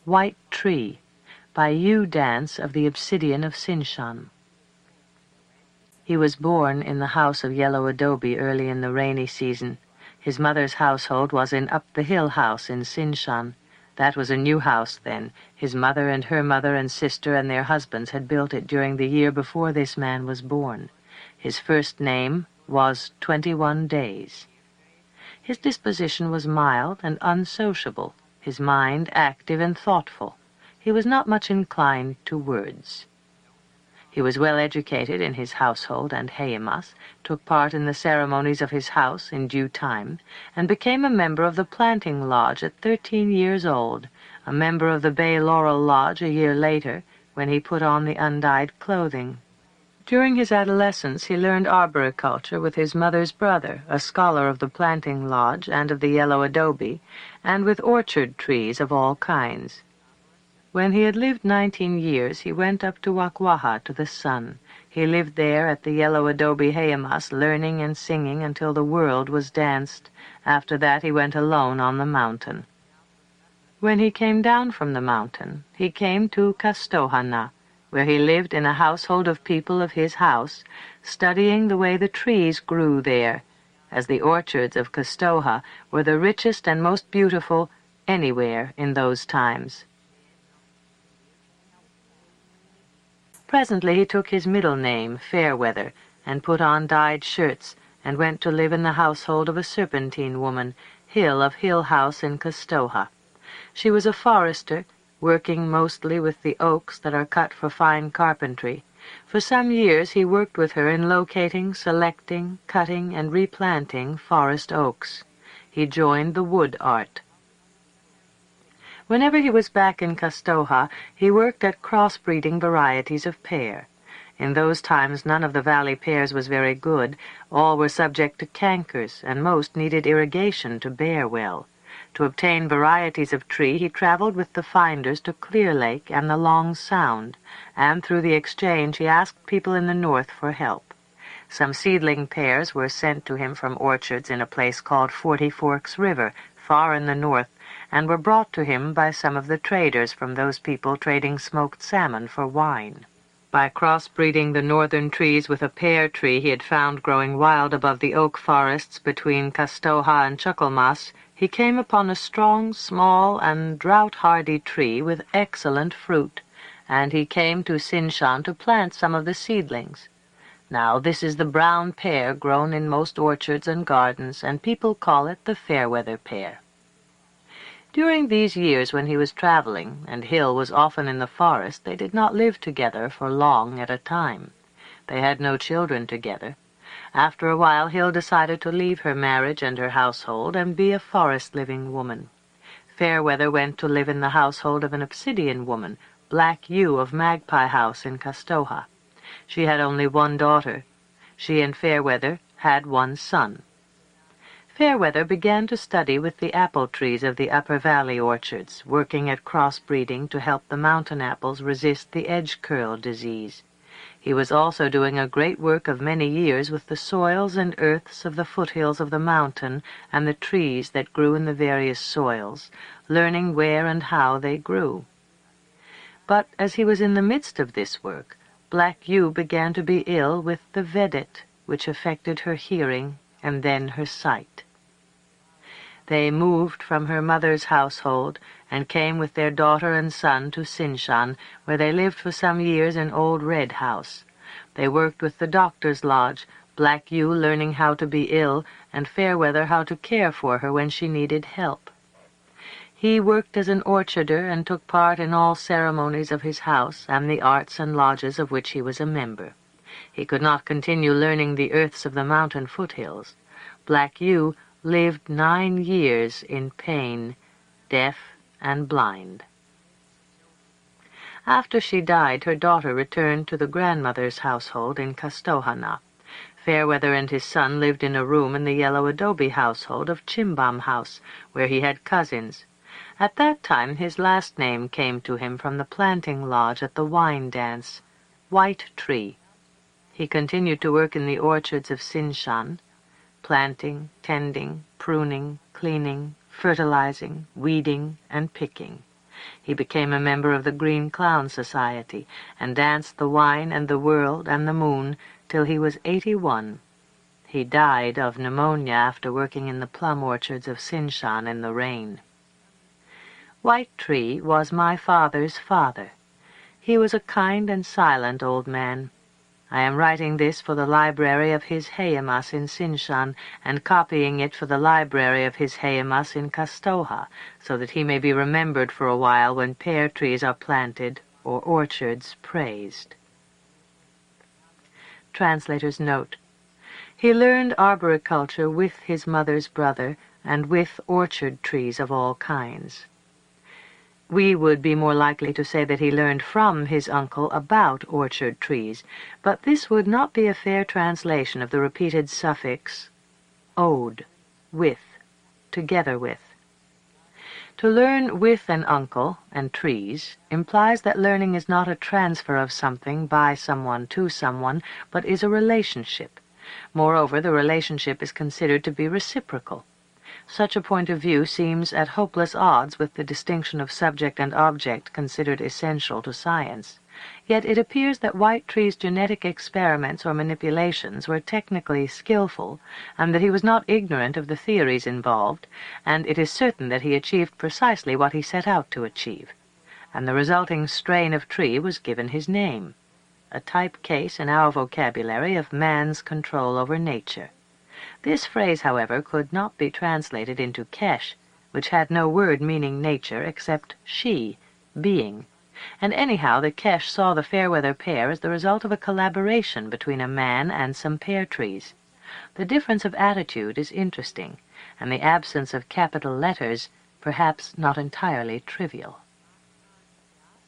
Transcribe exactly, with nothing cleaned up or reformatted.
White Tree by Yu Dance of the Obsidian of Sinshan. He was born in the house of yellow adobe early in the rainy season. His mother's household was in Up the Hill House in Sinshan. That was a new house then. His mother and her mother and sister and their husbands had built it during the year before this man was born. His first name was Twenty-One Days. His disposition was mild and unsociable, his mind active and thoughtful. He was not much inclined to words. He was well educated in his household and Heimas, took part in the ceremonies of his house in due time, and became a member of the Planting Lodge at thirteen years old, a member of the Bay Laurel Lodge a year later, when he put on the undyed clothing. During his adolescence he learned arboriculture with his mother's brother, a scholar of the Planting Lodge and of the yellow adobe, and with orchard trees of all kinds. When he had lived nineteen years, he went up to Wakwaha to the sun. He lived there at the yellow adobe Heimas, learning and singing until the world was danced. After that he went alone on the mountain. When he came down from the mountain, he came to Kastohana, where he lived in a household of people of his house, studying the way the trees grew there, as the orchards of Kastoha were the richest and most beautiful anywhere in those times. Presently he took his middle name, Fairweather, and put on dyed shirts, and went to live in the household of a Serpentine woman, Hill of Hill House in Kastoha. She was a forester, working mostly with the oaks that are cut for fine carpentry. For some years he worked with her in locating, selecting, cutting, and replanting forest oaks. He joined the wood art. Whenever he was back in Kastoha, he worked at crossbreeding varieties of pear. In those times none of the valley pears was very good. All were subject to cankers, and most needed irrigation to bear well. To obtain varieties of tree, he traveled with the finders to Clear Lake and the Long Sound, and through the exchange he asked people in the north for help. Some seedling pears were sent to him from orchards in a place called Forty Forks River, far in the north, and were brought to him by some of the traders from those people trading smoked salmon for wine. By crossbreeding the northern trees with a pear tree he had found growing wild above the oak forests between Kastoha and Chuckalmas, he came upon a strong, small, and drought-hardy tree with excellent fruit, and he came to Sinshan to plant some of the seedlings. Now this is the brown pear grown in most orchards and gardens, and people call it the Fairweather pear. During these years when he was traveling, and Hill was often in the forest, they did not live together for long at a time. They had no children together. After a while Hill decided to leave her marriage and her household and be a forest-living woman. Fairweather went to live in the household of an Obsidian woman, Black Yu of Magpie House in Kastoha. She had only one daughter. She and Fairweather had one son. Fairweather began to study with the apple trees of the Upper Valley orchards, working at crossbreeding to help the mountain apples resist the edge-curl disease. He was also doing a great work of many years with the soils and earths of the foothills of the mountain and the trees that grew in the various soils, learning where and how they grew. But as he was in the midst of this work, Black Yu began to be ill with the Vedit, which affected her hearing and then her sight. They moved from her mother's household and came with their daughter and son to Sinshan, where they lived for some years in Old Red House. They worked with the doctor's lodge, Black Yu learning how to be ill, and Fairweather how to care for her when she needed help. He worked as an orcharder and took part in all ceremonies of his house and the arts and lodges of which he was a member. He could not continue learning the earths of the mountain foothills. Black Yu lived nine years in pain, deaf and blind. After she died, her daughter returned to the grandmother's household in Kastohana. Fairweather and his son lived in a room in the yellow adobe household of Chimbam House, where he had cousins. At that time his last name came to him from the planting lodge at the wine dance, White Tree. He continued to work in the orchards of Sinshan, planting, tending, pruning, cleaning, fertilizing, weeding, and picking. He became a member of the Green Clown Society, and danced the wine and the world and the moon till he was eighty-one. He died of pneumonia after working in the plum orchards of Sinshan in the rain. White Tree was my father's father. He was a kind and silent old man. I am writing this for the library of his heimas in Sinshan, and copying it for the library of his heimas in Kastoha, so that he may be remembered for a while when pear trees are planted or orchards praised. Translator's note. He learned arboriculture with his mother's brother, and with orchard trees of all kinds. We would be more likely to say that he learned from his uncle about orchard trees, but this would not be a fair translation of the repeated suffix "ode," with, together with. To learn with an uncle and trees implies that learning is not a transfer of something by someone to someone, but is a relationship. Moreover, the relationship is considered to be reciprocal. Such a point of view seems at hopeless odds with the distinction of subject and object considered essential to science. Yet it appears that White Tree's genetic experiments or manipulations were technically skillful, and that he was not ignorant of the theories involved, and it is certain that he achieved precisely what he set out to achieve, and the resulting strain of tree was given his name, a type case in our vocabulary of man's control over nature. This phrase, however, could not be translated into Kesh, which had no word meaning nature except she, being, and anyhow the Kesh saw the Fairweather pear as the result of a collaboration between a man and some pear trees. The difference of attitude is interesting, and the absence of capital letters perhaps not entirely trivial.